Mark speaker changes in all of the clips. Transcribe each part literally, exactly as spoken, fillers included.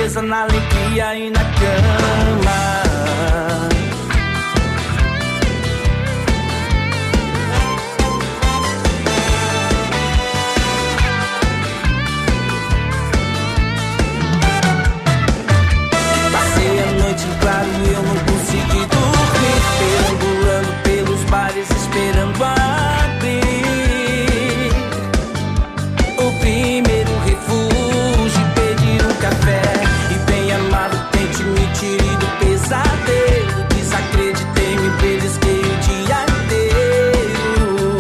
Speaker 1: tristeza, na alegria e na cama. Claro, eu não consegui dormir, perambulando pelos bares, esperando abrir o primeiro refúgio, pedir um café. E bem amado, tente me tirar do pesadelo. Desacreditei, me belisquei o dia inteiro,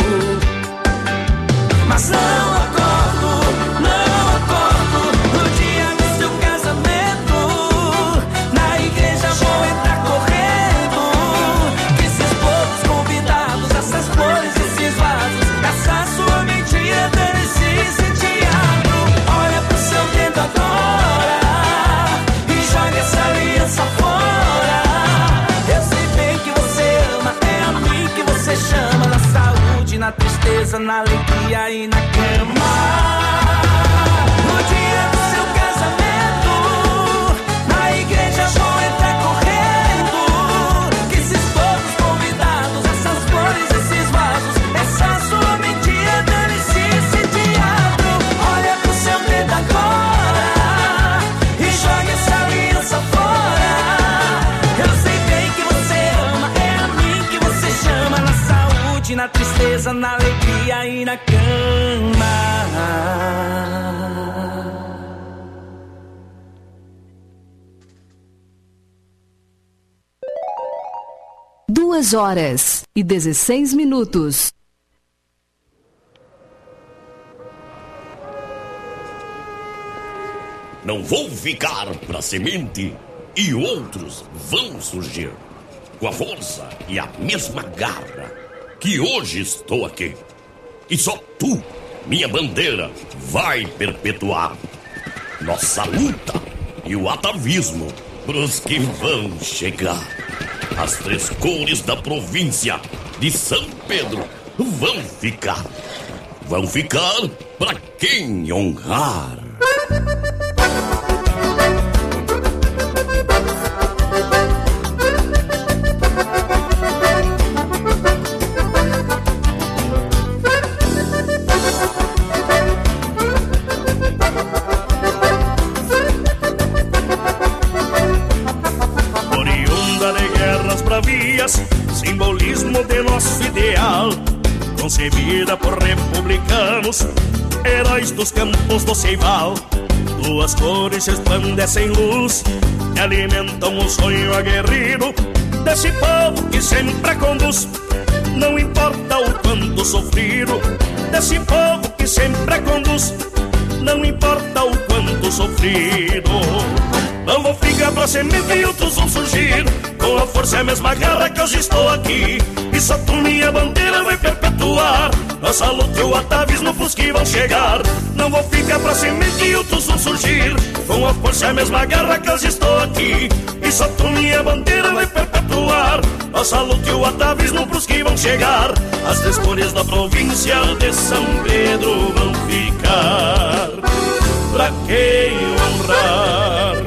Speaker 1: mas não acordo, não acordo no dia do seu casamento. Na igreja vou entrar correndo, que esses poucos convidados, essas flores, esses vasos, essa sua mentira, dane-se esse teatro. Olha pro seu dedo agora e joga essa aliança fora. Eu sei bem que você ama, é a mim que você chama. Na saúde, na tristeza, na alegria e na cama. No dia do seu casamento, na igreja vou entrar correndo, que esses poucos convidados, essas flores, esses vasos, essa sua mentira, dane-se esse teatro. Olha pro seu dedo agora e joga essa aliança fora. Eu sei bem que você ama, é a mim que você chama. Na saúde, na tristeza, na alegria e na cama.
Speaker 2: Duas horas e dezesseis minutos.
Speaker 3: Não vou ficar pra semente e outros vão surgir com a força e a mesma garra que hoje estou aqui. E só tu, minha bandeira, vai perpetuar nossa luta e o atavismo pros que vão chegar. As três cores da província de São Pedro vão ficar. Vão ficar pra quem honrar.
Speaker 4: Simbolismo de nosso ideal, concebida por republicanos, heróis dos campos do Ceival. Duas cores resplandecem luz e alimentam o sonho aguerrido desse povo que sempre conduz. Não importa o quanto sofrido, desse povo que sempre conduz. Não importa o quanto sofrido. Não vou ficar pra semente e outros vão surgir com a força e a mesma garra que hoje estou aqui. E só tu, minha bandeira, vai perpetuar nossa luta e o atavismo pros que vão chegar. Não vou ficar pra semente e outros vão surgir com a força e a mesma garra que hoje estou aqui. E só tu, minha bandeira, vai perpetuar nossa luta e o atavismo pros que vão chegar. As três cores da província de São Pedro vão ficar pra quem honrar.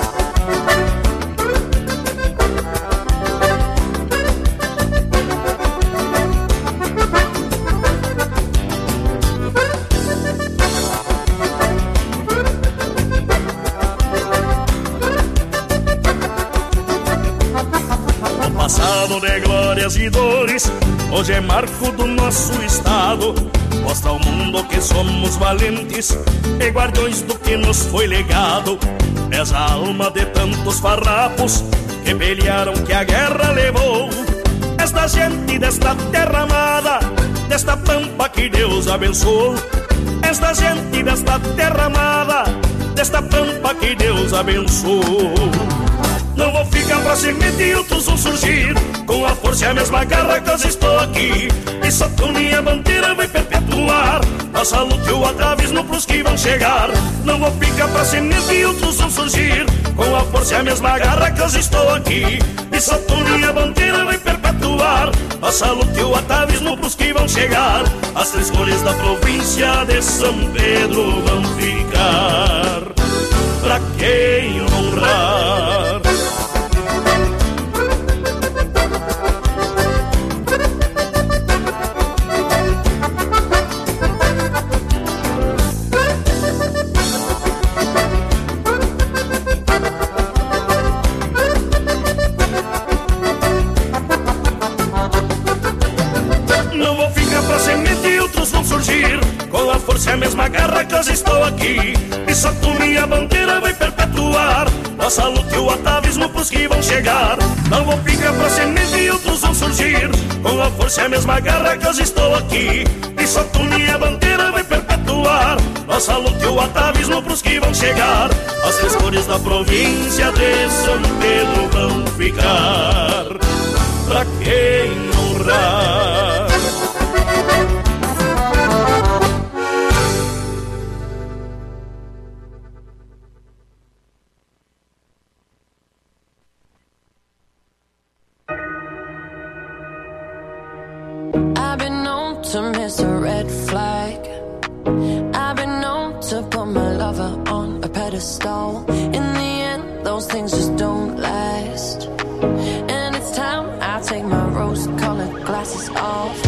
Speaker 4: Passado de glórias e dores, hoje é marco do nosso estado. Mostra ao mundo que somos valentes e guardiões do que nos foi legado. És a alma de tantos farrapos que pelearam, que a guerra levou. És da gente desta terra amada, desta pampa que Deus abençoou. És da gente desta terra amada, desta pampa que Deus abençoou. Não vou ficar pra semente e outros vão surgir com a força e a mesma garra que hoje estou aqui. E só com minha bandeira vai perpetuar nossa luta e o atavismo pros que vão chegar. Não vou ficar pra semente e outros vão surgir com a força e a mesma garra que hoje estou aqui. E só com minha bandeira vai perpetuar nossa luta e o atavismo pros que vão chegar. As três cores da província de São Pedro vão ficar pra pra quem honrar.
Speaker 3: Não vou ficar pra semente e outros vão surgir. Com a força e a mesma garra que hoje estou aqui. E só tu minha bandeira vai perpetuar nossa luta e o atavismo pros que vão chegar. Não vou ficar pra semente e outros vão surgir. Com a força e a mesma garra que hoje estou aqui. E só tu minha bandeira vai perpetuar nossa luta e o atavismo pros que vão chegar. As três cores da província de São Pedro vão ficar pra quem honrar.
Speaker 5: I've been known to miss a red flag. I've been known to put my lover on a pedestal. In the end, those things just don't last. And it's time I take my rose-colored glasses off.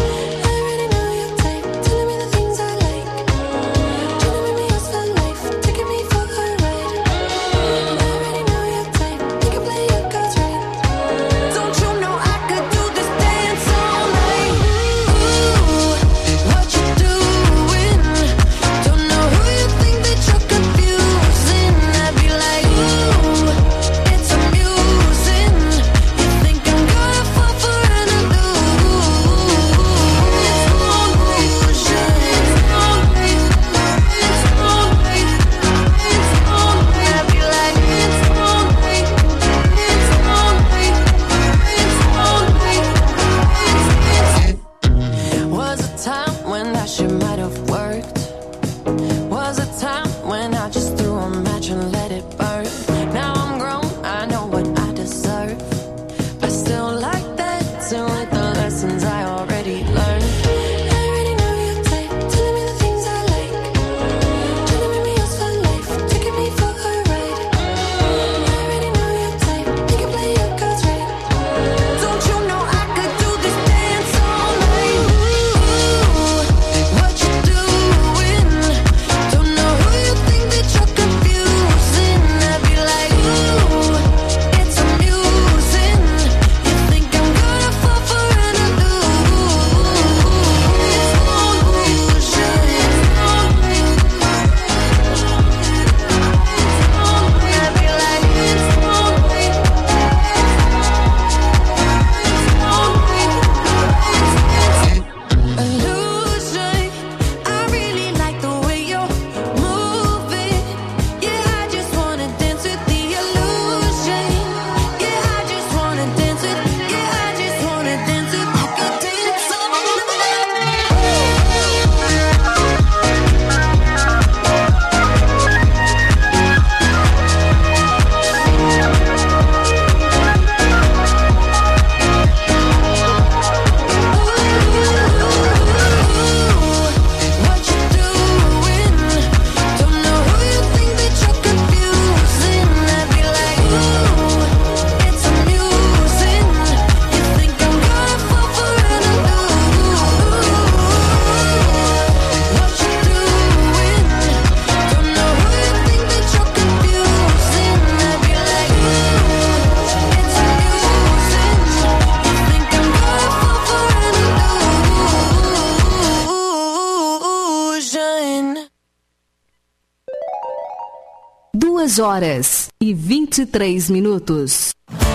Speaker 2: Duas horas e vinte e três minutos.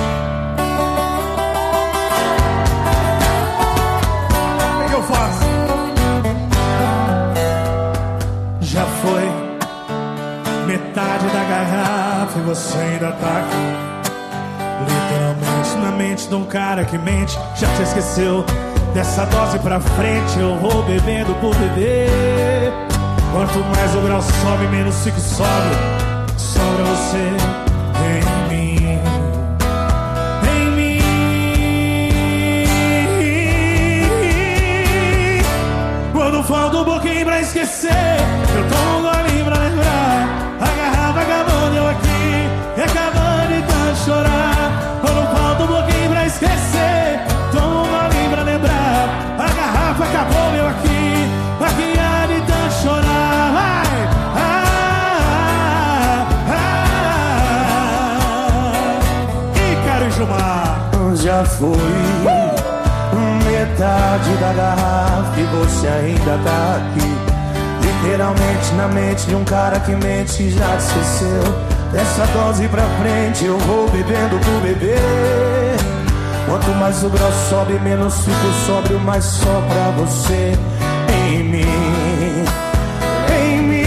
Speaker 6: O que eu faço? Já foi metade da garrafa e você ainda tá aqui. Literalmente na mente de um cara que mente. Já te esqueceu dessa dose pra frente. Eu vou bebendo por beber. Quanto mais o grau sobe, menos fica sobe. Sobra você em mim, em mim. Quando falta um pouquinho pra esquecer, eu tomo um golinho pra lembrar. A garrafa acabando, eu aqui esquecer, toma um golinho pra lembrar. A garrafa acabou, meu aqui, aqui há de tanto chorar. Vai! Ah, ah, ah. Ícaro e Gilmar.
Speaker 7: Já foi metade da garrafa e você ainda tá aqui. Literalmente na mente de um cara que mente e já te esqueceu. Dessa dose pra frente eu vou bebendo por beber. Quanto mais o grau sobe, menos fico sóbrio, mais só pra você. Em mim, em mim.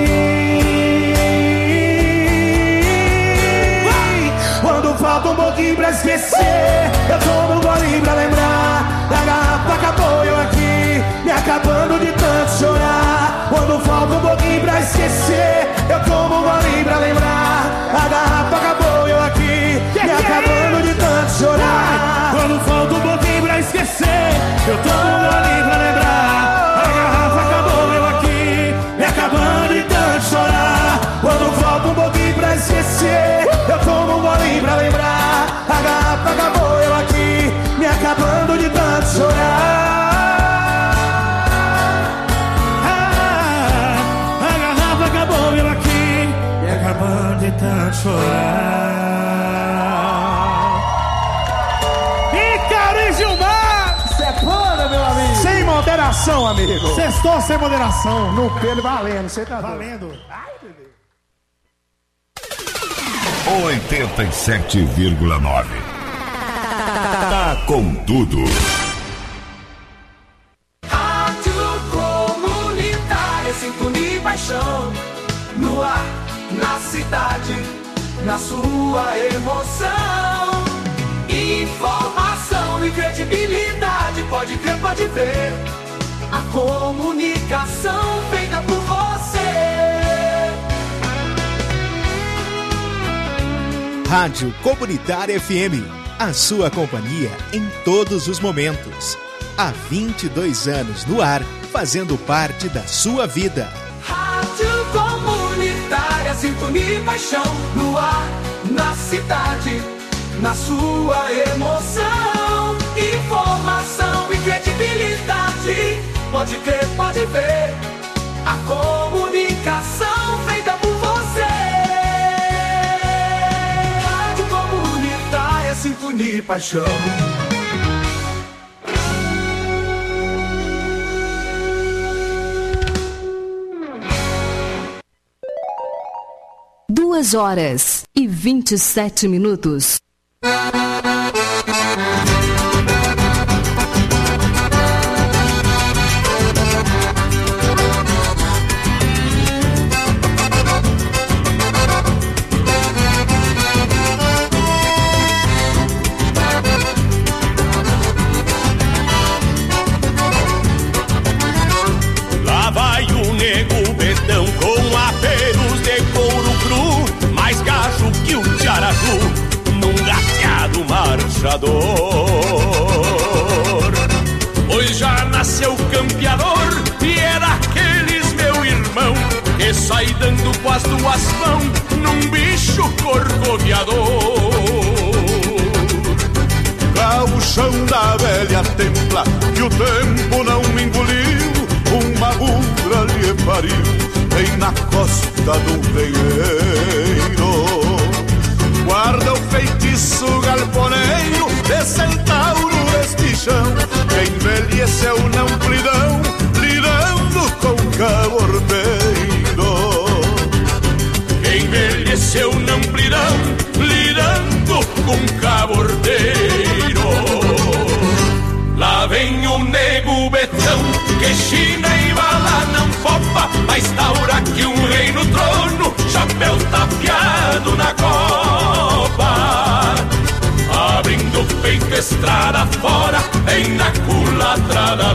Speaker 7: Quando falta um pouquinho pra esquecer, eu tomo um golinho pra lembrar. A garrafa acabou, eu aqui, me acabando de tanto chorar. Quando falta um pouquinho pra esquecer, eu tomo um golinho pra lembrar. A garrafa acabou, eu aqui,
Speaker 6: que
Speaker 7: me
Speaker 6: que
Speaker 7: acabando
Speaker 6: é
Speaker 7: de tanto chorar.
Speaker 6: Quando falta um pouquinho pra esquecer, eu tomo um golinho pra lembrar. A garrafa acabou, eu aqui, me acabando de tanto chorar.
Speaker 7: Quando falta um pouquinho pra esquecer, eu tomo um golinho pra lembrar. A garrafa acabou, eu aqui, me acabando de tanto chorar.
Speaker 6: Ah, a garrafa acabou, eu aqui, me acabando de tanto chorar. Ícaro e Gilmar!
Speaker 7: Sepana, meu amigo.
Speaker 6: Sem moderação, amigo.
Speaker 7: Sextou sem moderação. No pelo valendo, você tá
Speaker 6: Valendo.
Speaker 7: Ai, bebê.
Speaker 8: oitenta e sete vírgula nove. Tá com tudo.
Speaker 1: Rádio Comunitária, sintonia e paixão. No ar, na cidade, na sua emoção. Informação e credibilidade, pode crer, pode ver. A comunicação feita por você.
Speaker 9: Rádio Comunitária F M, a sua companhia em todos os momentos. Há vinte e dois anos no ar, fazendo parte da sua vida.
Speaker 1: Rádio Comunitária, sintonia e paixão. No ar, na cidade, na sua emoção. Informação e credibilidade, pode crer, pode ver. A comunicação feita por você. Rádio Comunitária, sintonia e paixão.
Speaker 2: Duas horas e vinte e sete minutos.
Speaker 4: Lá vai o nego betão com aperos de couro cru, mais gajo que um tiaraju, num gateado marchador. Pois já nasceu campeador e era aqueles meu irmão que sai dando com as duas mãos num bicho corcoviador. Gauchão da velha templa que o tempo não me engoliu, uma burra lhe pariu bem na costa do veieiro. Guarda o feitiço galponeiro de centauro este chão, que envelheceu na amplidão lidando com cabordeiro. Que envelheceu na amplidão lidando com cabordeiro. Lá vem o nego betão que china e bala não popa, mas taura que um rei no trono, chapéu tapeado na copa. Abrindo o peito estrada fora, vem na culatra da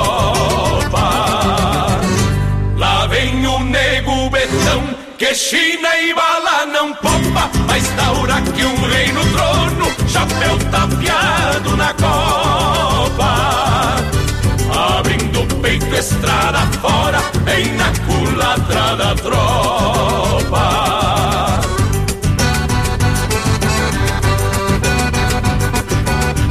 Speaker 4: tropa. Lá vem o nego betão que china e bala não popa, mas taura que um rei no trono, chapéu tapeado na copa. Abrindo o peito estrada fora, vem na culatra da tropa.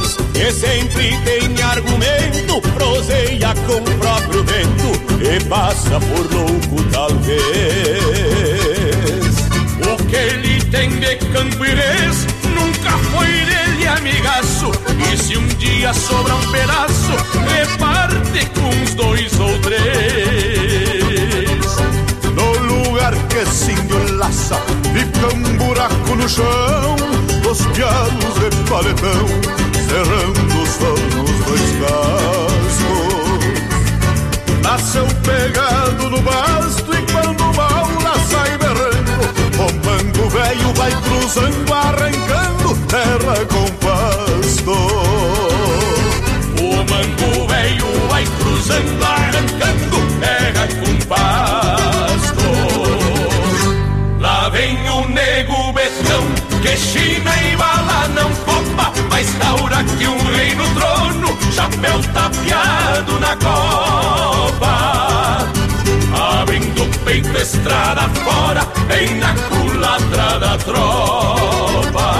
Speaker 4: voz que sempre tem argumento, proseia com o próprio vento e passa por louco talvez. O que ele tem de campeirês nunca foi dele amigaço, e se um dia sobra um pedaço, reparte com uns dois ou três. No lugar que se enlaça, fica um buraco no chão, dos pianos de paletão, cerrando só nos dois cascos. Nasceu pegado no basto e quando maula sai berrando, o mango velho vai cruzando, arrancando terra com pasto. O mango velho vai cruzando, arrancando terra com pasto. Lá vem o nego betão, que China e bala não copa, mas taura que um rei no trono, chapéu tapeado na copa. Abrindo o peito estrada fora, bem na culatra da tropa.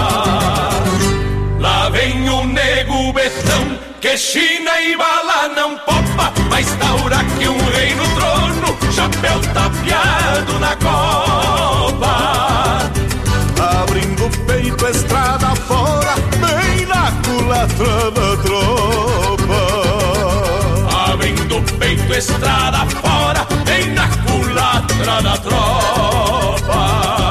Speaker 4: Lá vem o nego betão, que China e bala não popa, mas taura que um rei no trono, chapéu tapeado na copa. Abrindo o peito estrada fora, bem na culatra da tropa. Abrindo o peito estrada fora, bem na culatra da tropa.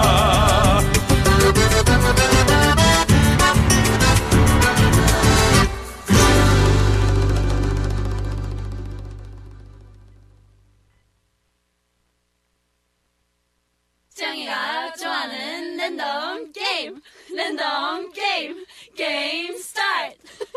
Speaker 10: 짱이가 좋아하는 랜덤 게임, 랜덤 게임, 게임 스타트.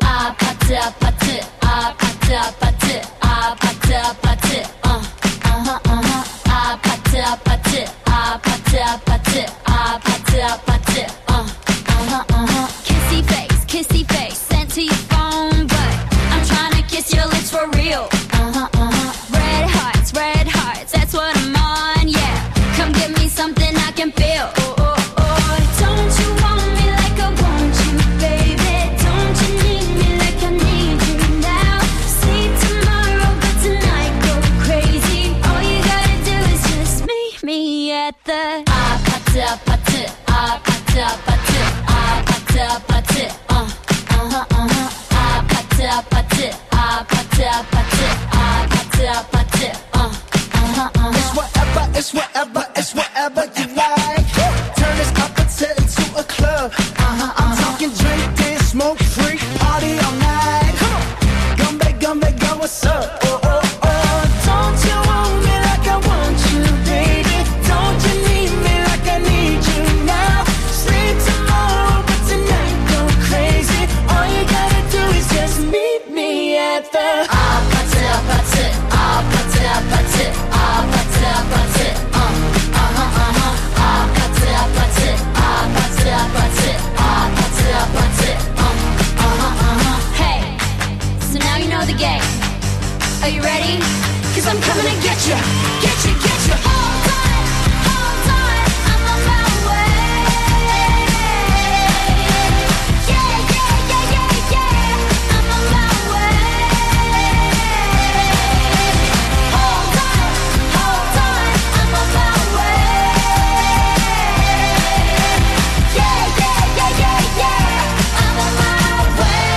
Speaker 10: 아파트 아파트 아파트 아파트 아파트 아파트 어 어허 어허 아파트 아파트 아파트 아파트 아파트 아파트 어 어허 어허 Kissy face, kissy face, sent to your phone, but I'm trying to kiss your lips for real. Uh-huh, uh-huh. Red hearts, red hearts, that's what I'm on, yeah. Come give me something I can feel. Oh, oh, oh. Don't you want me like I want you, baby? Don't you need me like I need you now? Sleep tomorrow, but tonight go crazy. All you gotta do is just meet me at the 아파트 아파트 아파트 아파트 아파트 아파트 어 어허 어허 아파트 아파트 아파트 아파트 아파트 아파트 어 어허 어허
Speaker 11: It's whatever, it's whatever, it's whatever you like. Turn this opposite into a club. Uh-huh, I'm talking drink, dance, smoke, freak, party all night. Come on, gumbe, gumbe, go, what's up? Oh, oh, oh. Don't you want me like I want you, baby? Don't you need me like I need you now? Sleep tomorrow, but tonight go crazy. All you gotta do is just meet me at the 아파트, 아파트, 아파트, 아파트, 아파트, 아파트, 어, 어허, 어허, 아파트, 아파트, 아파트, 아파트, 아파트, 아파트, 어, 어허, 어허. Hey, so now you know the game. Are you ready? 'Cause I'm coming to get you, get you, get you. Hold on, hold on, I'm on my way. Yeah, yeah, yeah, yeah, yeah, I'm on my way. Hold on, hold on, I'm on my way. Yeah, yeah, yeah, yeah, yeah, I'm on my way.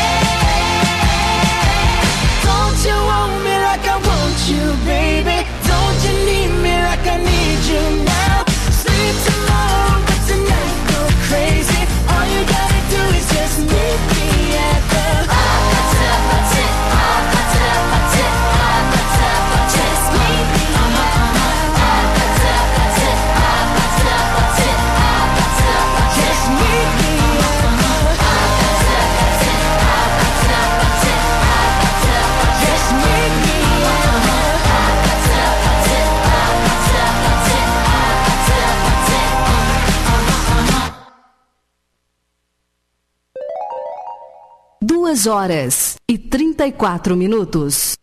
Speaker 11: Don't you want me like I want you, baby? Don't you need me like I need you now? Sleep tomorrow, but tonight go crazy. All you gotta do is just meet me at the 아파트 아파트 아파트 아파트 아파트 아파트 Just meet me at the 아파트 아파트 아파트 아파트 아파트 아파트 Just meet me at the 아파트 아파트 아파트 아파트 아파트 아파트 Just meet me at the 아파트 아파트 아파트 아파트 아파트
Speaker 2: Duas horas e trinta e quatro minutos.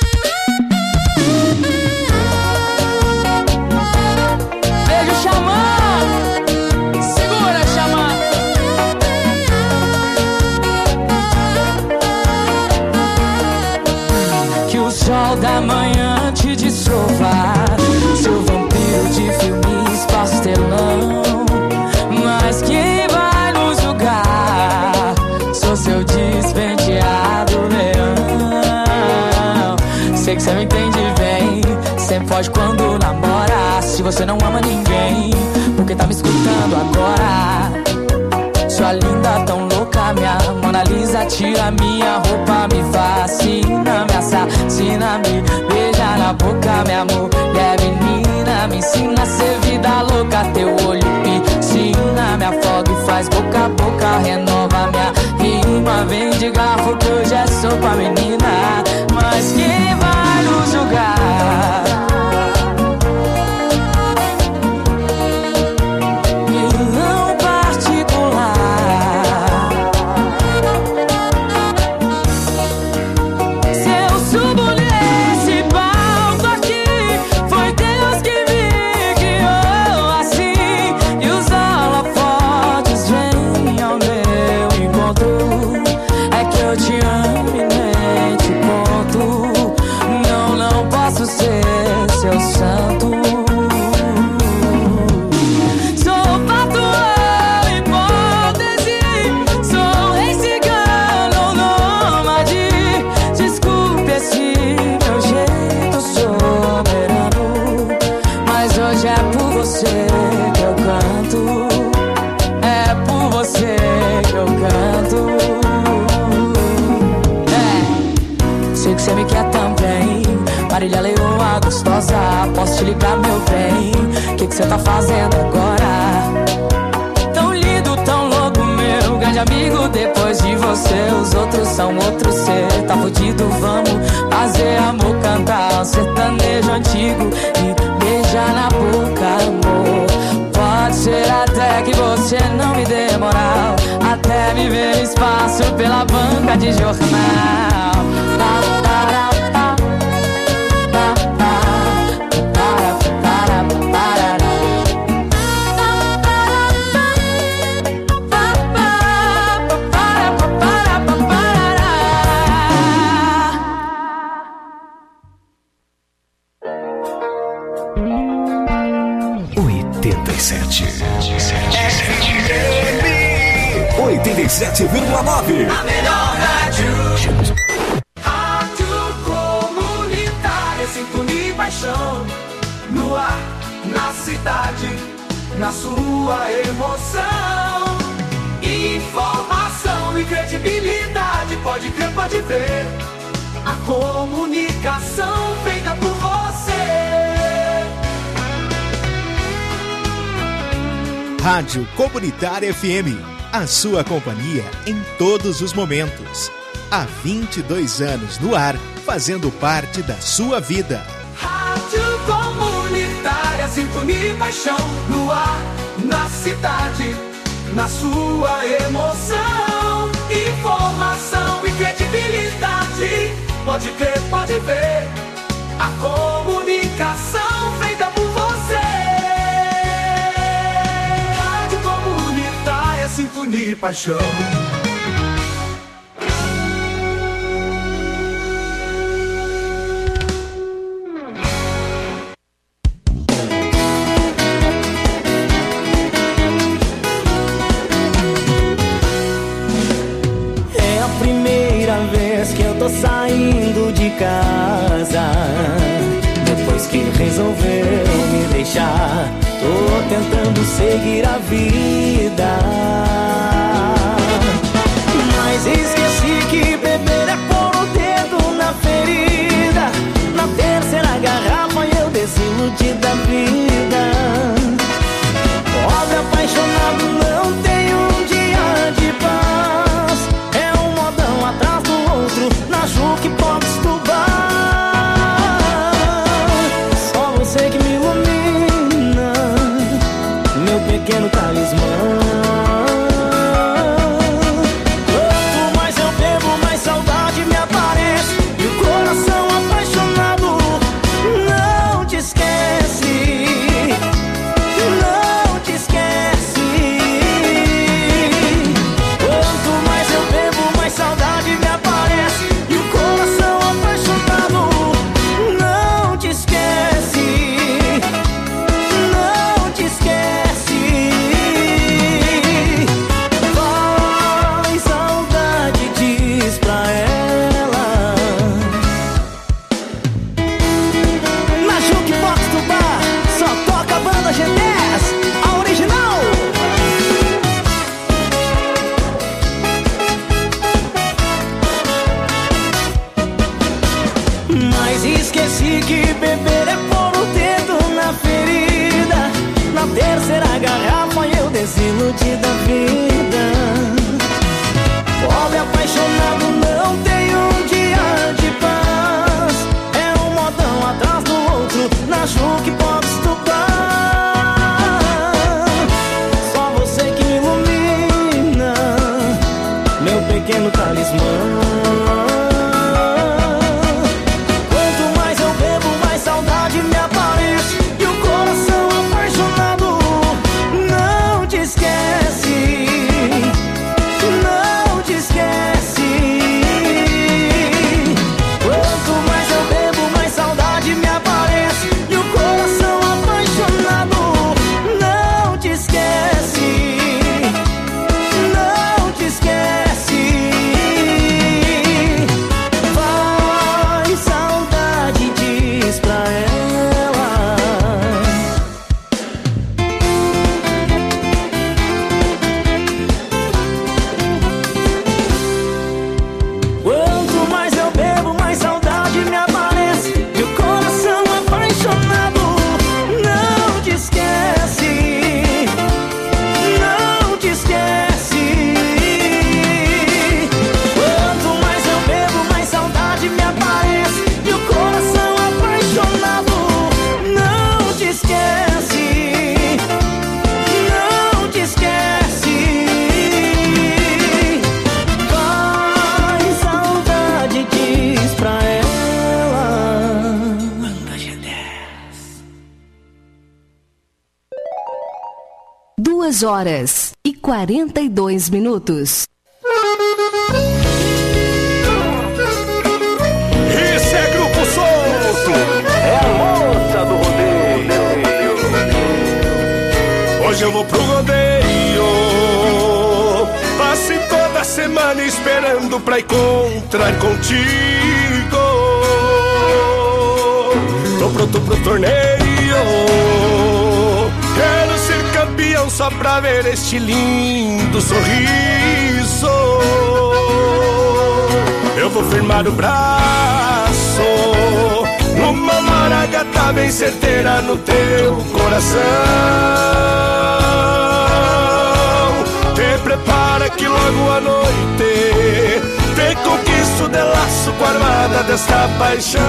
Speaker 1: Beijo, Xamã! Segura, Xamã!
Speaker 12: sol da manhã te destrovar. Seu vampiro de filmes pastelão. Mas quem vai nos julgar? Sou seu despenteado leão. Sei que você me entende bem. Sempre foge quando namora. Se você não ama ninguém, porque tá me escutando agora? Sua linda tão louca, minha Mona Lisa, tira minha roupa, me fascina, me assassina, me beija na boca, minha mulher menina, me ensina a ser vida louca, teu olho piscina, me afoga e faz boca a boca, renova minha rima, vem de garfo que hoje é sopa, menina, mas quem vai nos julgar? Marília Leoa gostosa, posso te ligar, meu bem? Que que cê tá fazendo agora? Tão lindo, tão louco, meu grande amigo. Depois de você, os outros são outros. Cê tá fudido, vamos fazer amor, cantar um sertanejo antigo e beijar na boca, amor. Pode ser até que você não me dê moral, até me ver espaço pela banca de jornal. Tá, tá, tá.
Speaker 13: oitenta e sete oitenta e sete vírgula nove.
Speaker 1: A melhor rádio. Rádio Comunitária, sintonia e paixão. No ar, na cidade, na sua emoção. Informação e credibilidade, pode crer, pode ver. A comunicação feita por você.
Speaker 9: Rádio Comunitária F M, a sua companhia em todos os momentos. Há vinte e dois anos no ar, fazendo parte da sua vida.
Speaker 1: Rádio Comunitária, sintonia e paixão. No ar, na cidade, na sua emoção. Informação e credibilidade, pode crer, pode ver. A comunicação feita por você. Rádio Comunitária, sintonia e paixão.
Speaker 7: Saindo de casa, depois que resolveu me deixar, tô tentando seguir a vida, mas esqueci que beber é pôr o dedo na ferida. Na terceira garrafa eu desiludi da vida. Pobre apaixonado não tem um dia de paz, é um modão atrás do outro, na jukebox do bar. Só você que me ilumina, meu pequeno talismã. Quanto mais
Speaker 11: que beber é pôr o dedo na ferida. Na terceira garrafa eu desiludi da vida. Pobre apaixonado não tem um dia de paz. É um modão atrás do outro, na Juque pode estuprar. Só você que me ilumina, meu pequeno talismã. Quanto mais eu bebo, mais saudade me aparece. E o coração apaixonado não te esquece. Não te esquece. Quanto mais eu bebo, mais saudade me aparece. E o coração apaixonado não te esquece. Não te esquece. Vai, saudade, diz pra ela. Quanto mais eu bebo, mais saudade me aparece. E o coração apaixonado não te esquece. Não te esquece. Quanto mais eu bebo, mais saudade me aparece. E o coração apaixonado não te esquece. Não te esquece. Vai, saudade, diz pra ela.
Speaker 2: Duas horas e quarenta e dois minutos.
Speaker 4: Isso é Grupo Solto, é a moça do rodeio. Hoje eu vou pro rodeio. Passei toda semana esperando pra encontrar contigo. Tô pronto pro torneio. Quero ser campeão só pra ver este lindo sorriso. Eu vou firmar o braço numa maragata bem certeira no teu coração. Te prepara que logo à noite te conquisto de laço com a armada desta paixão.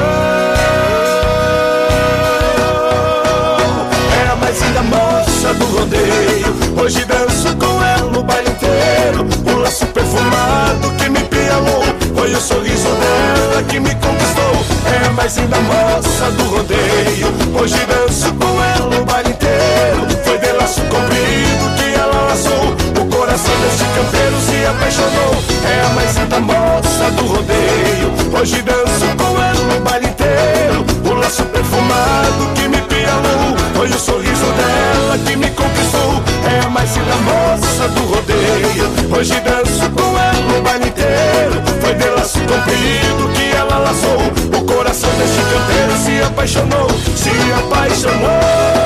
Speaker 4: É a mais linda moça do rodeio. Hoje danço com ela no baile inteiro. O laço perfumado que me pialou foi o sorriso dela que me conquistou. É a mais linda moça do rodeio. Hoje danço com ela no baile inteiro. Foi de laço comprido que ela laçou. O coração deste campeiro se apaixonou. É a mais linda moça do rodeio. Hoje danço com ela no baile inteiro. O laço perfumado que me pialou foi o sorriso dela que me conquistou. É a mais linda moça do rodeio. Hoje danço com ela no baile inteiro. Foi de laço comprido que ela laçou. O coração deste campeiro se apaixonou. Se apaixonou.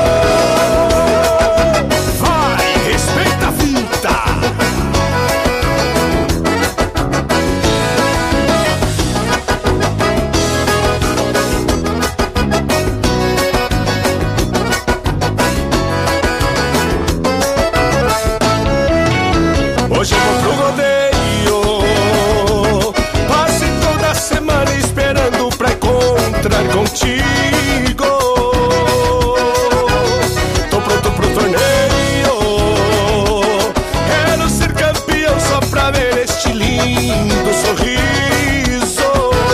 Speaker 4: Vai, respeita a vida. Hoje eu vou pro rodeio. Passei toda semana esperando pra encontrar contigo. Tô pronto pro torneio. Quero ser campeão só pra ver este lindo sorriso.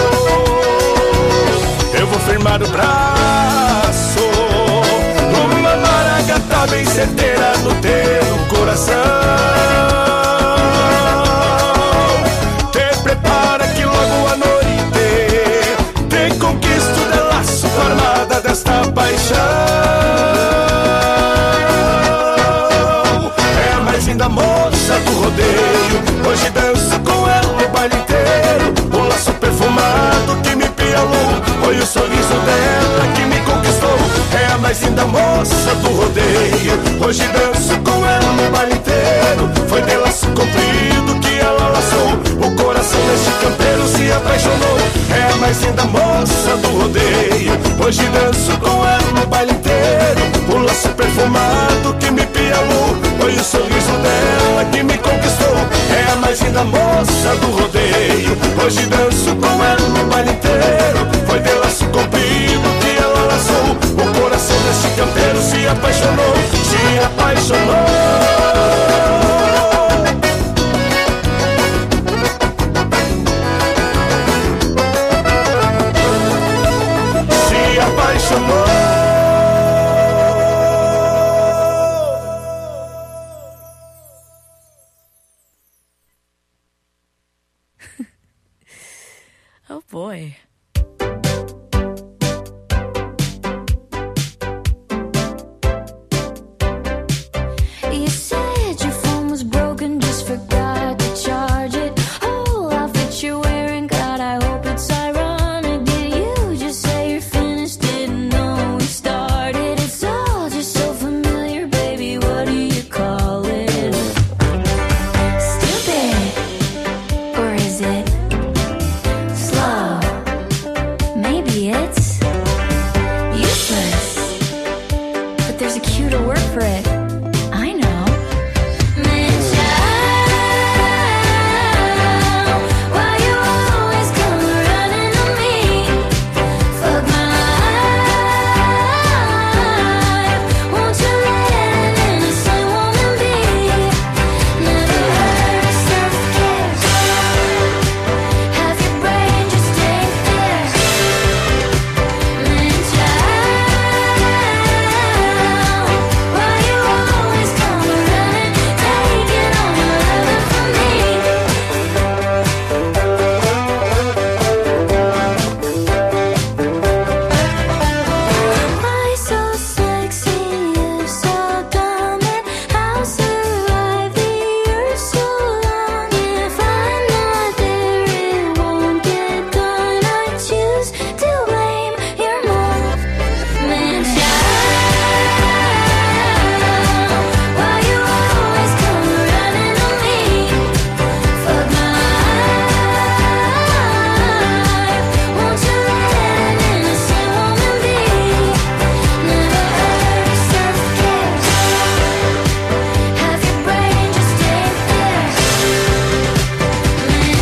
Speaker 4: Eu vou firmar o braço numa maragata bem certeira no teu coração. Desta paixão. É a mais linda moça do rodeio. Hoje danço com ela no baile inteiro. O laço perfumado que me pialou foi o sorriso dela que me conquistou. É a mais linda moça do rodeio. Hoje danço com ela no baile inteiro. Foi de laço comprido que ela laçou. O coração deste campeiro se apaixonou. É a mais linda moça do rodeio. Hoje
Speaker 7: linda moça do rodeio. Hoje danço com ela no baile inteiro. Foi de laço comprido que ela laçou. O coração desse campeiro se apaixonou, se apaixonou. Se apaixonou.
Speaker 14: Oh boy.
Speaker 5: You said your phone was broken, just forgot to charge it. Whole outfit you're wearing, God, I hope it's ironic. Did you just say you're finished? Didn't know we started. It's all just so familiar, baby. What do you call it? Stupid, or is it slow? Maybe it's useless, but there's a cuter word for it. I know. Man, child, why you always come running to me? Fuck my life. Won't you let an innocent woman be? Never heard of self-care. Have your brain just ain't there. Man, child, why you always come running, taking all your love from me? Why so sexy, you so dumb, and how survive the earth so long? If I'm not there, it won't get done. I choose to blame your mom. Man, child, why you always come running to me? Fuck my life. Won't you let an innocent woman be? Never heard of self-care. Have your brain just ain't there. Man,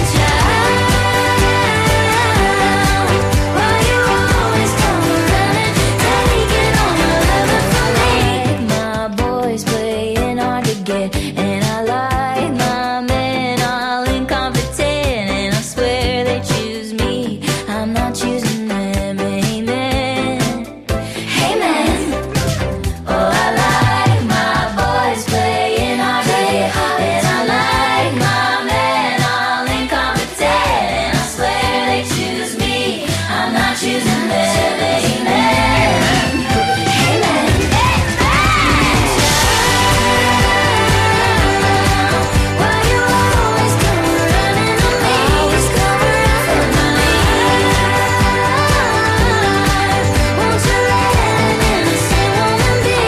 Speaker 5: child, why you always come running, taking all your love from me? My boys playing hard to get, and I like my men all incompetent, and I swear they choose me, I'm not choosing them. Amen. Amen. Oh, I like my boys playing hard to get, and I like my men all incompetent, and I swear they choose me, I'm not choosing them. Amen. Amen. Why you always come running to me? Always come running for my life. Won't you let an innocent woman be?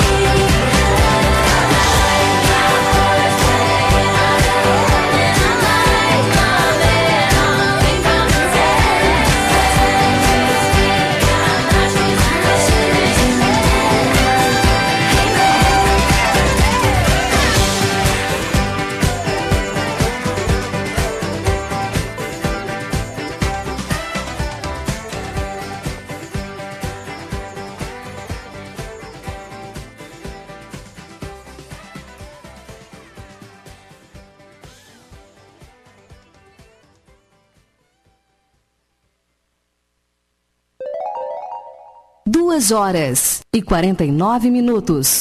Speaker 2: Duas horas e quarenta e nove minutos.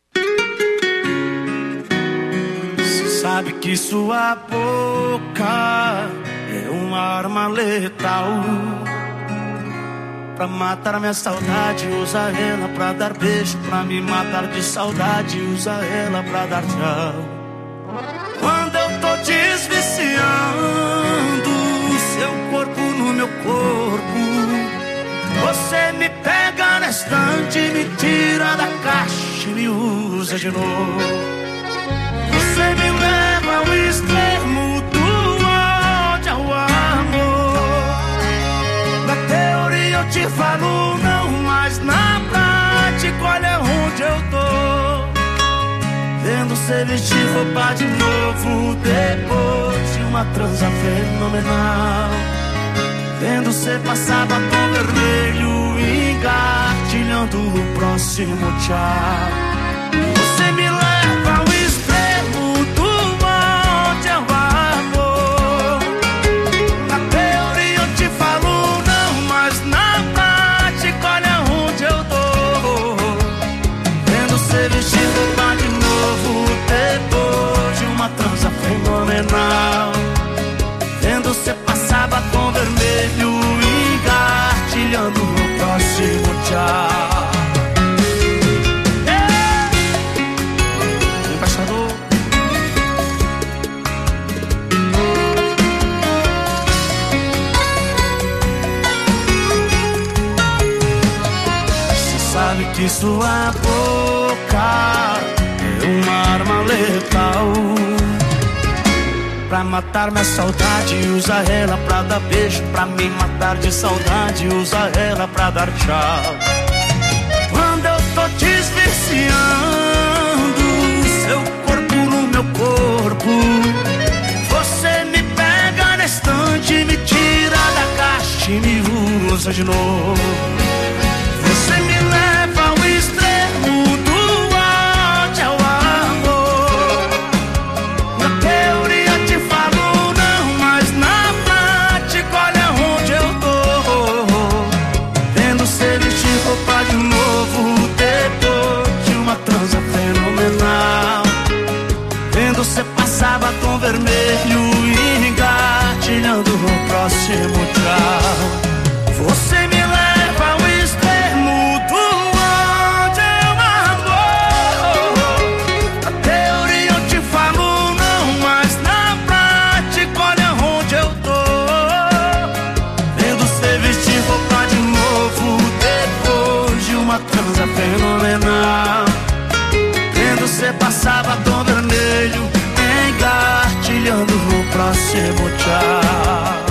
Speaker 6: Você sabe que sua boca é uma arma letal. Pra matar minha saudade, usa ela pra dar beijo. Pra me matar de saudade, usa ela pra dar tchau. Quando eu tô desviciando seu corpo no meu corpo, você me pega na estante, me tira da caixa e me usa de novo. Você me leva ao extremo do ódio ao amor. Na teoria eu te falo não, mas na prática olha onde eu tô. Vendo você vestir roupa de novo depois de
Speaker 7: uma transa fenomenal. Vendo cê passar batom vermelho, engatilhando o próximo tchau. Você me leva ao extremo do onde é o amor. Na teoria eu te falo não, mas na prática olha onde eu tô. Vendo cê vestir roupa de novo depois de uma transa fenomenal. Vendo cê passar batom vermelho, engatilhando no próximo tchau. Embaixador. Cê sabe que sua boca é uma arma letal. Pra matar minha saudade, usa ela pra dar beijo. Pra me matar de saudade, usa ela pra dar tchau. Quando eu tô desviciando seu corpo no meu corpo, você me pega na estante, me tira da caixa e me usa de novo. Você me leva ao extremo do ódio ao amor. Na teoria te falo não, mas na prática olha onde eu tô. Vendo cê vestir roupa de novo depois de uma transa fenomenal. Vendo cê passar batom vermelho, engatilhando no próximo tchau. Você me leva ao extremo do onde é o amor. Na teoria eu te falo não, mas na prática olha onde eu tô. Vendo cê vestir roupa de novo depois de uma transa fenomenal. Vendo cê passar batom vermelho, engatilhando no próximo tchau.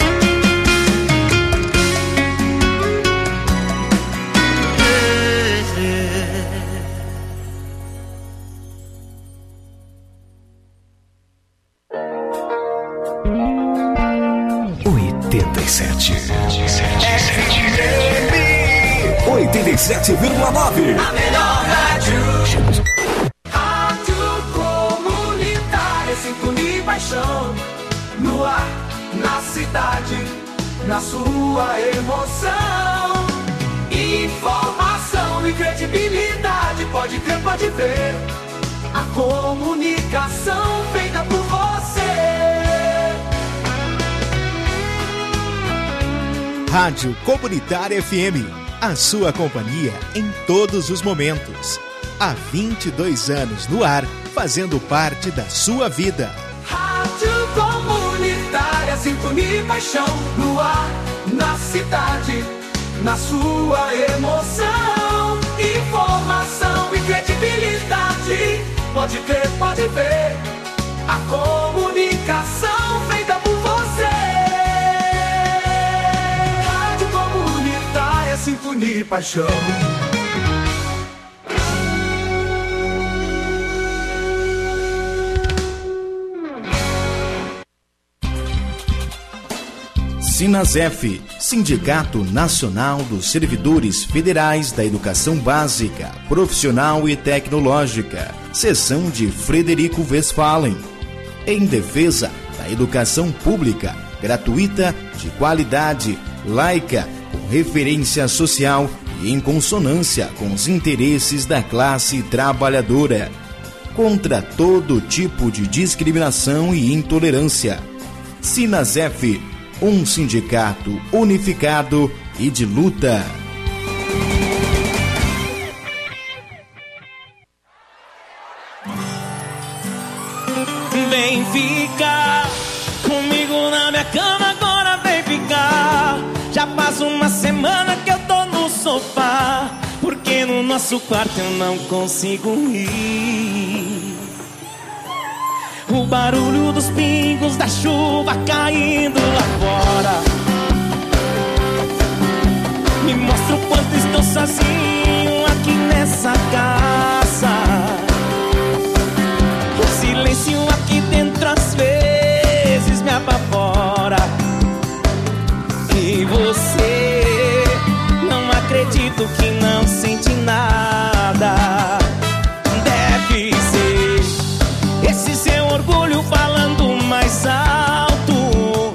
Speaker 13: oitenta e sete. oitenta e sete vírgula nove.
Speaker 1: A melhor rádio. Rádio comunitária, sintonia e paixão. No ar, na cidade, na sua emoção. Informação e credibilidade, pode crer, pode ver. A comunicação feita por você.
Speaker 9: Rádio Comunitária F M, a sua companhia em todos os momentos. Há vinte e dois anos no ar, fazendo parte da sua vida.
Speaker 1: Rádio Comunitária, sintonia e paixão. No ar, na cidade, na sua emoção. Informação e credibilidade, pode crer, pode ver. A comunicação feita por você. Rádio Comunitária, sintonia e paixão.
Speaker 15: Sinasef, Sindicato Nacional dos Servidores Federais da Educação Básica, Profissional e Tecnológica, seção de Frederico Westphalen. Em defesa da educação pública, gratuita, de qualidade, laica, com referência social e em consonância com os interesses da classe trabalhadora. Contra todo tipo de discriminação e intolerância. Sinasef, um sindicato unificado e de luta.
Speaker 16: Vem ficar comigo na minha cama, agora vem ficar. Já faz uma semana que eu tô no sofá, porque no nosso quarto eu não consigo ir. O barulho dos pingos da chuva caindo lá fora me mostra o quanto estou sozinho aqui nessa casa. O silêncio aqui dentro às vezes E você, não acredito que não sente nada. Deve ser esse seu orgulho falando mais alto.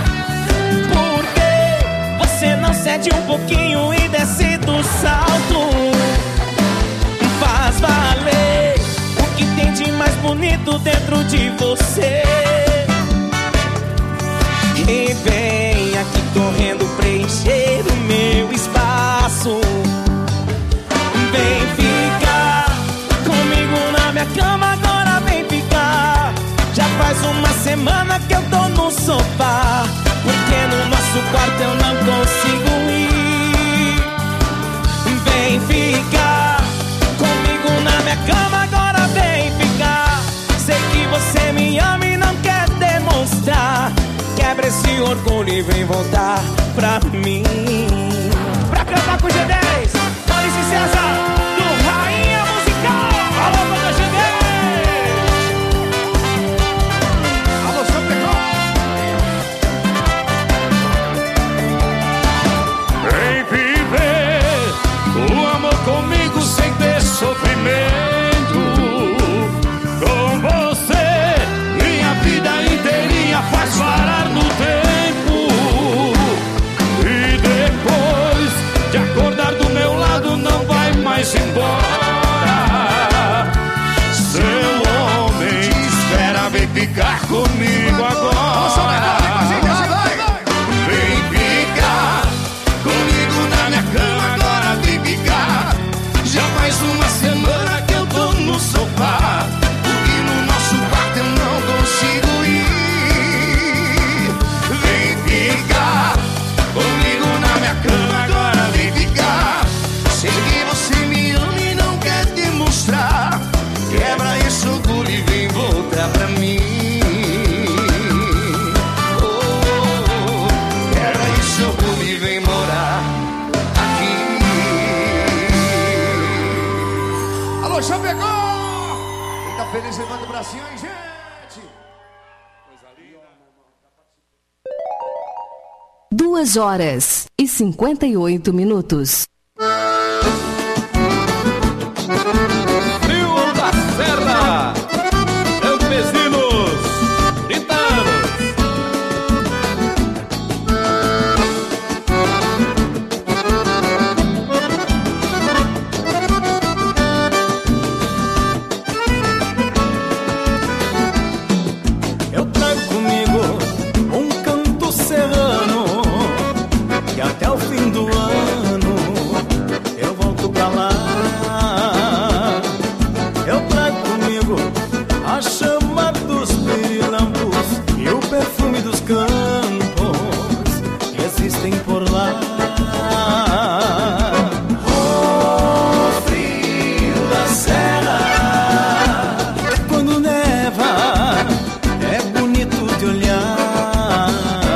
Speaker 16: Porque você não cede um pouquinho e desce do salto. Faz valer o que tem de mais bonito dentro de você. E vem aqui correndo preencher o meu espaço. Vem ficar comigo na minha cama, agora vem ficar. Já faz uma semana que eu tô no sofá, porque no nosso quarto eu não consigo ir. Vem ficar comigo na minha cama, agora vem ficar. Sei que você me ama e não quer demonstrar. Quebra esse orgulho e vem voltar pra mim. Pra cantar com o G dez, Maurício e César, do Rainha Musical. Alô, banda G dez. Alô, São Pedro.
Speaker 17: Vem viver o amor comigo sem ter sofrimento. Com você, minha vida inteirinha faz parar no tempo. E depois de acordar do meu lado, não vai mais embora. Seu homem te espera, vem ficar comigo agora. Vem ficar comigo na minha cama, agora vem ficar. Já faz uma semana que eu tô no sofá, porque no nosso quarto eu não consigo ir. Vem ficar comigo na minha cama, agora vem ficar. Sei que você me ama e não quer demonstrar. Quebra esse orgulho e vem voltar pra mim. Oh, oh, oh. Quebra esse orgulho e vem morar aqui.
Speaker 18: Alô, Chapecó! Quem tá feliz, levanta o bracinho aí, gente!
Speaker 2: Duas horas e cinquenta e oito minutos.
Speaker 17: Rio da Serra, campesinos, britanos.
Speaker 16: Eu trago comigo um canto serrano, que até o fim do ano eu volto pra lá. Eu trago comigo a chama dos pirilampos e o perfume dos campos que existem por lá. O frio da serra, quando neva, é bonito de olhar.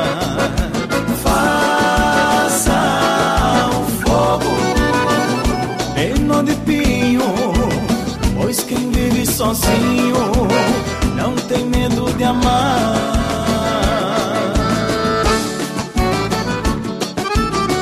Speaker 16: Faça o fogo em nó de pinho, pois quem vive sozinho não tem medo de amar.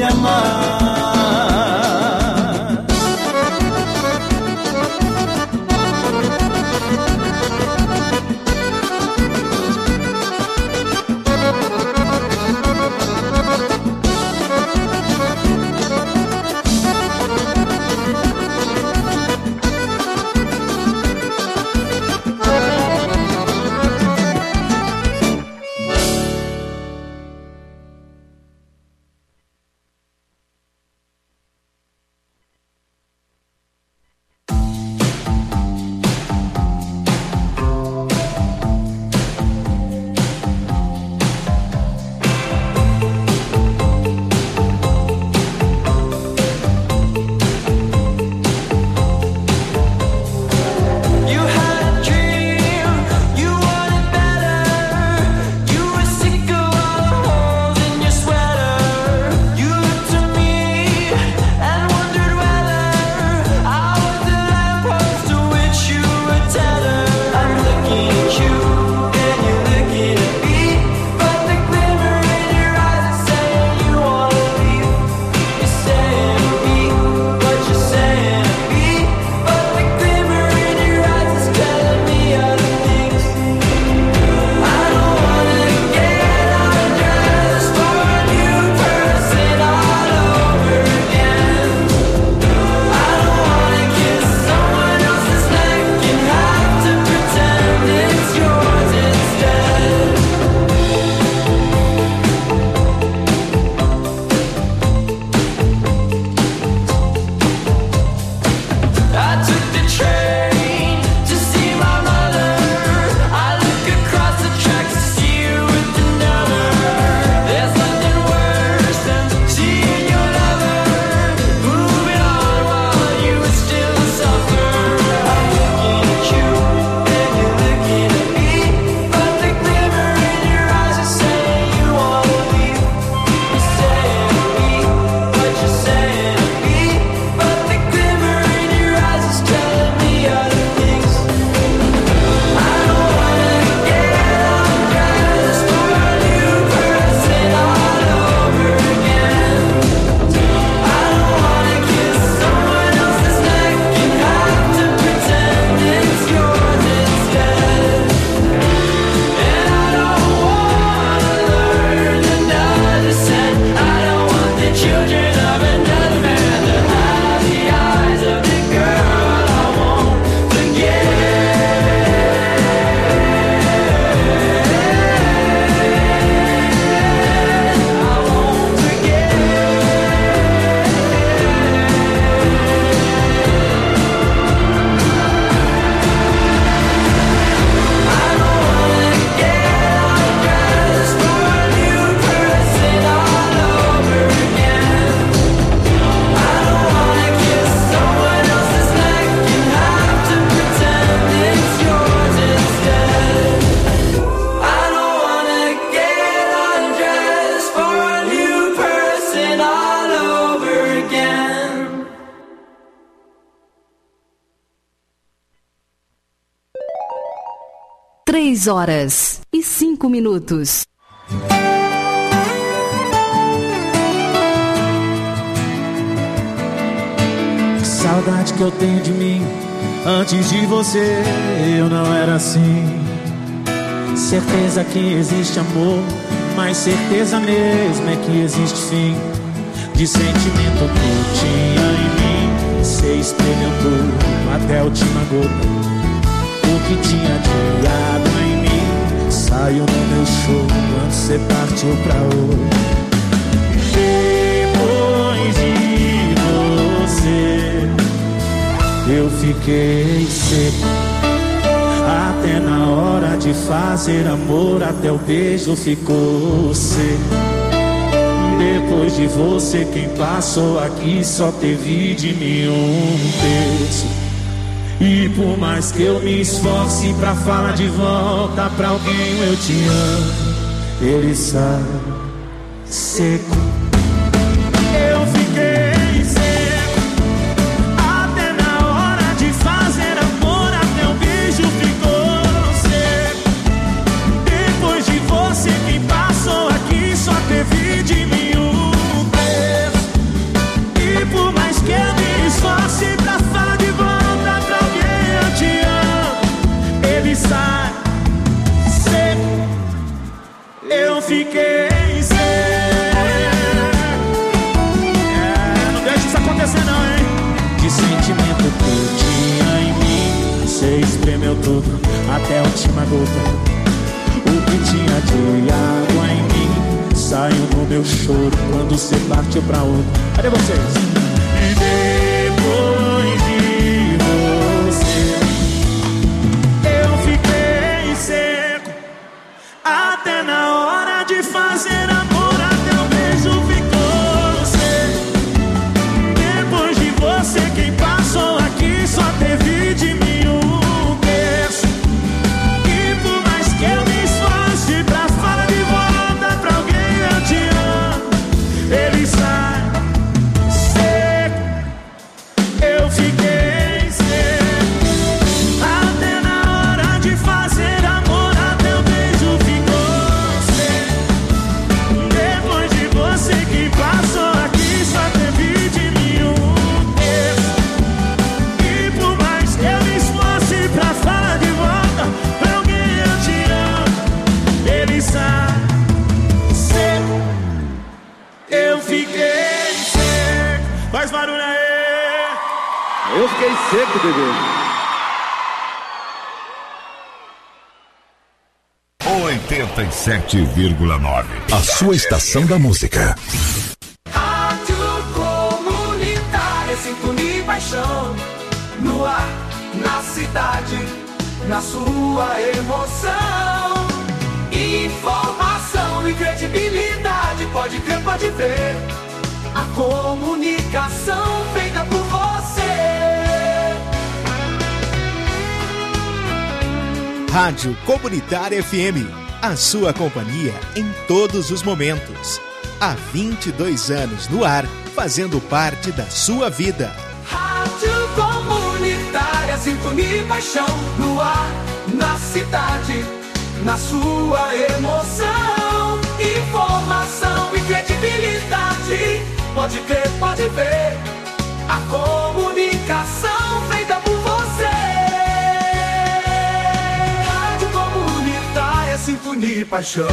Speaker 16: me amar.
Speaker 2: Três horas e cinco minutos.
Speaker 16: Que saudade que eu tenho de mim. Antes de você eu não era assim. Certeza que existe amor, mas certeza mesmo é que existe fim. De sentimento que tinha em mim, cê experimentou até a última gota. O que tinha de água em mim saiu no meu show quando cê partiu pra outro. Depois de você eu fiquei seco. Até na hora de fazer amor, até o beijo ficou seco. Depois de você, quem passou aqui só teve de mim um terço. E por mais que eu me esforce pra falar de volta pra alguém, eu te amo, ele sai seco. Eu fiquei seco. Até na hora de fazer amor, até o beijo ficou seco. Depois de você, quem passou aqui só teve de mim um terço.
Speaker 6: tudo, até a última gota. O que tinha de água em mim saiu no meu choro quando você partiu pra outro. Cadê vocês? E depois de você eu fiquei seco, até na hora de fazer amor, até o beijo ficou seco. Depois de você quem passou aqui só teve de mim um terço. E por mais que eu me esforce pra falar de volta pra alguém eu te amo, ele sai seco. Eu fiquei seco, até na hora de fazer amor, até o beijo ficou seco. Depois de você que passou aqui só teve de mim um terço. E por mais que eu me esforce pra falar de volta pra alguém eu te amo, ele sai seco. Eu fiquei seco. Faz barulho aí.
Speaker 19: Eu fiquei seco, bebê.
Speaker 8: oitenta e sete vírgula nove. A sua estação da música.
Speaker 1: Rádio Comunitária, sintonia e paixão. No ar, na cidade, na sua emoção. Informação e credibilidade, pode crer, pode ver. A comunicação feita por você.
Speaker 9: Rádio Comunitária F M, a sua companhia em todos os momentos. Há vinte e dois anos no ar, fazendo parte da sua vida.
Speaker 1: Rádio Comunitária, sintonia e paixão. No ar, na cidade, na sua emoção. Informação e credibilidade, pode crer, pode ver. A comunicação feita por você. Rádio Comunitária, sintonia e paixão.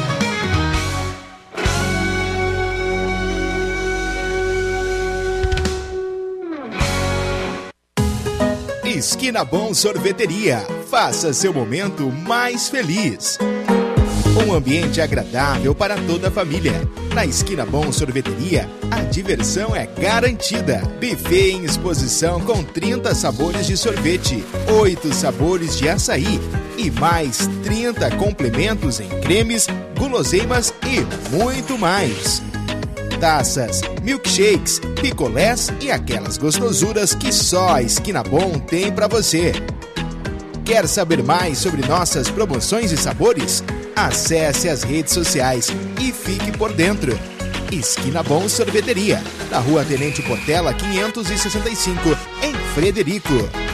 Speaker 9: Esquina Bom Sorveteria. Faça seu momento mais feliz. Um ambiente agradável para toda a família. Na Esquina Bom Sorveteria, a diversão é garantida. Buffet em exposição com trinta sabores de sorvete, oito sabores de açaí e mais trinta complementos em cremes, guloseimas e muito mais. Taças, milkshakes, picolés e aquelas gostosuras que só a Esquina Bom tem para você. Quer saber mais sobre nossas promoções e sabores? Acesse as redes sociais e fique por dentro. Esquina Bom Sorveteria, na Rua Tenente Portela quinhentos e sessenta e cinco, em Frederico.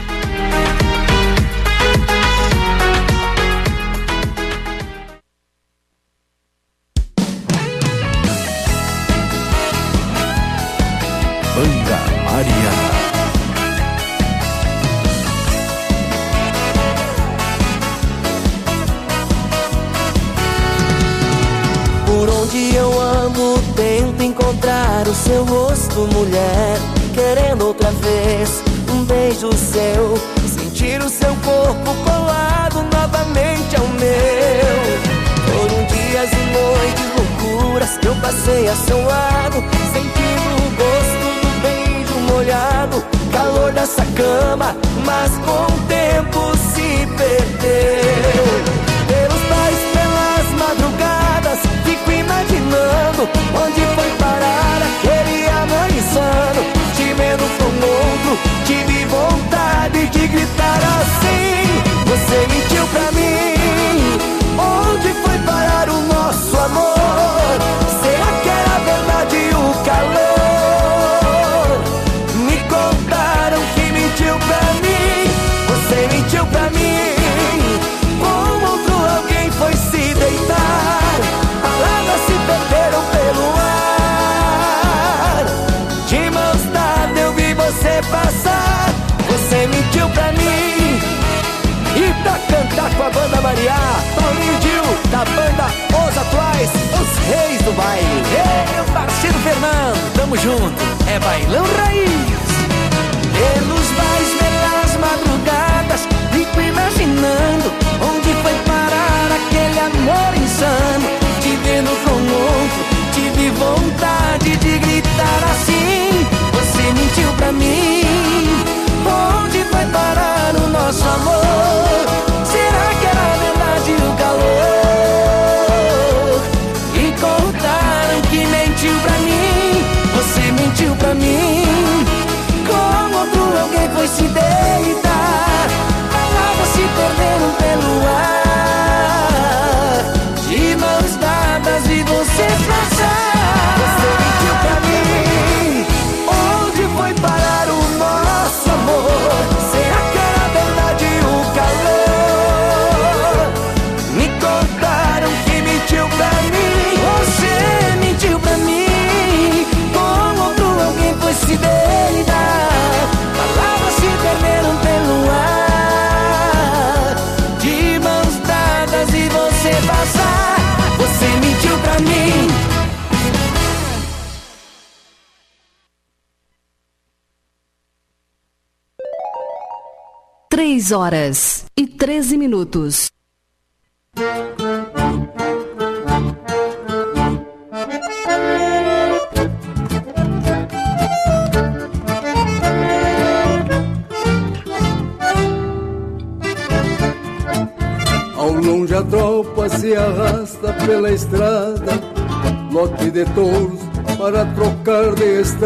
Speaker 13: Banda Maria.
Speaker 20: Por onde eu ando, tento encontrar o seu rosto, mulher. Querendo outra vez um beijo seu, sentir o seu corpo colado novamente ao meu. Foram dias e noites, loucuras que eu passei a seu lado, sentindo o gosto do beijo molhado, calor dessa cama, mas com o tempo se perdeu. Pelos bares, pelas madrugadas, fico imaginando onde foi parar aquele amor insano. Te vendo com outro, tive vontade de gritar assim: você mentiu pra mim, onde foi parar o nosso amor? Será que era verdade o calor? Me contaram que mentiu pra mim, você mentiu pra mim. Com outro alguém foi se deitar, palavras se perderam pelo ar. De mãos dadas eu vi você passar, você mentiu pra mim. E pra cantar com a Banda Maria, Paulinho Dil, da banda Os Atuais, os reis do baile. Ei, meu parceiro Fernando, tamo junto, é bailão raiz. Pelos bares, pelas madrugadas, fico imaginando
Speaker 2: três horas e treze minutos.
Speaker 21: Ao longe a tropa se arrasta pela estrada, lote de touros para trocar de estrada.